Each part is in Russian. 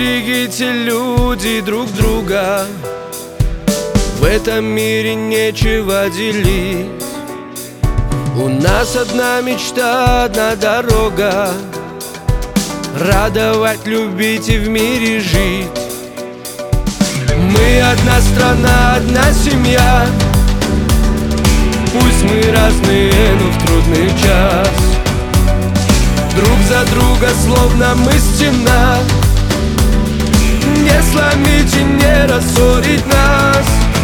Берегите, люди, друг друга. В этом мире нечего делить. У нас одна мечта, одна дорога: радовать, любить и в мире жить. Мы одна страна, одна семья. Пусть мы разные, но в трудный час друг за друга, словно мы стена. Не сломить и не рассорить нас.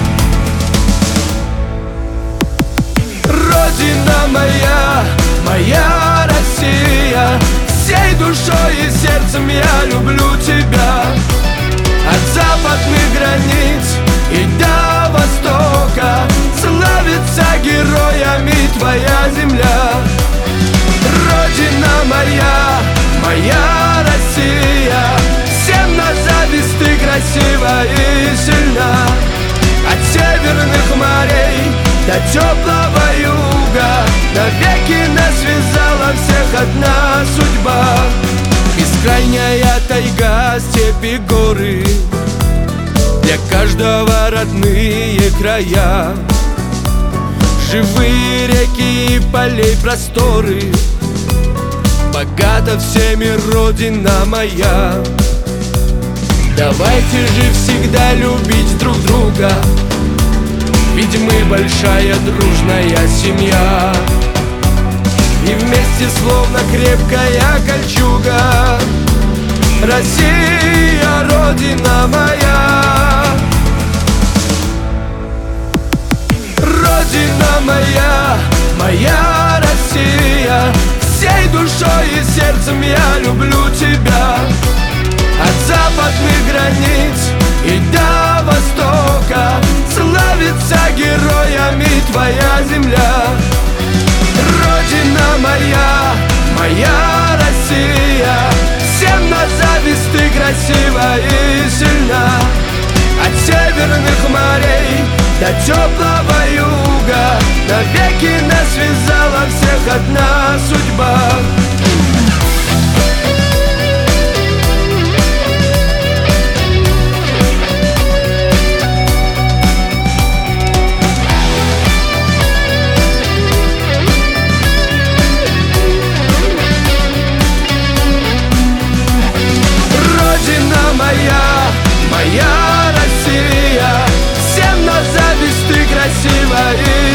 Родина моя, моя Россия, всей душой и сердцем я люблю тебя. От западных границ и до востока славится героями твоя земля. Родина моя, моя Россия, всем на зависть ты красива и сильна. От северных морей до теплого юга навеки нас связала всех одна судьба. Бескрайняя тайга, степи, горы, для каждого родные края. Живые реки и полей просторы, богата всеми Родина моя. Давайте же всегда любить друг друга, ведь мы большая дружная семья. И вместе словно крепкая кольчуга. Россия, Родина моя. Родина моя, моя Россия, всей душой и сердцем я люблю тебя. От западных границ и до востока славится героями твоя земля. Родина моя, моя Россия, всем на зависть ты красива и сильна. От северных морей до теплого юга навеки нас связала всех одна судьба. Моя Россия, всем на зависть ты красива и